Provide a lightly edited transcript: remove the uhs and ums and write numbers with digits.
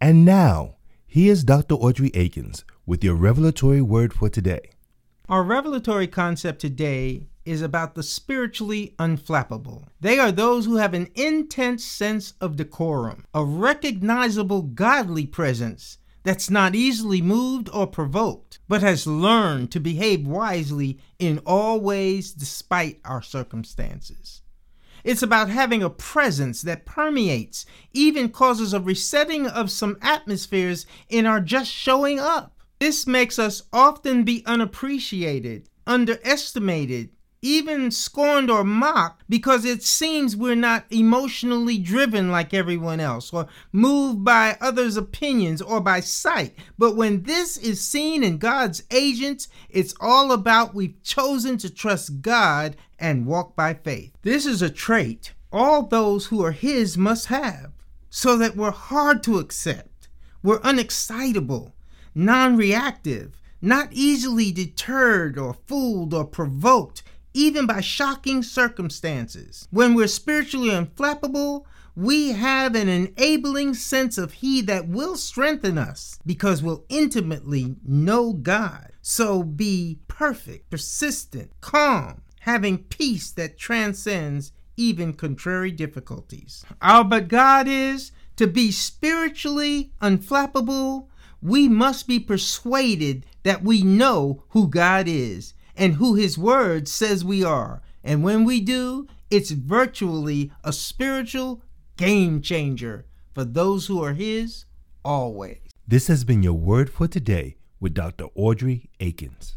And now, here's Dr. Audrey Akins with your revelatory word for today. Our revelatory concept today is about the spiritually unflappable. They are those who have an intense sense of decorum, a recognizable godly presence that's not easily moved or provoked, but has learned to behave wisely in all ways despite our circumstances. It's about having a presence that permeates, even causes a resetting of some atmospheres in our just showing up. This makes us often be unappreciated, underestimated, even scorned or mocked because it seems we're not emotionally driven like everyone else or moved by others' opinions or by sight. But when this is seen in God's agents, it's all about we've chosen to trust God and walk by faith. This is a trait all those who are His must have, so that we're hard to accept, we're unexcitable, non-reactive, not easily deterred or fooled or provoked, even by shocking circumstances. When we're spiritually unflappable, we have an enabling sense of He that will strengthen us because we'll intimately know God. So be perfect, persistent, calm, having peace that transcends even contrary difficulties. Our but God is to be spiritually unflappable. We must be persuaded that we know who God is and who His Word says we are. And when we do, it's virtually a spiritual game changer for those who are His always. This has been your word for today with Dr. Audrey Akins.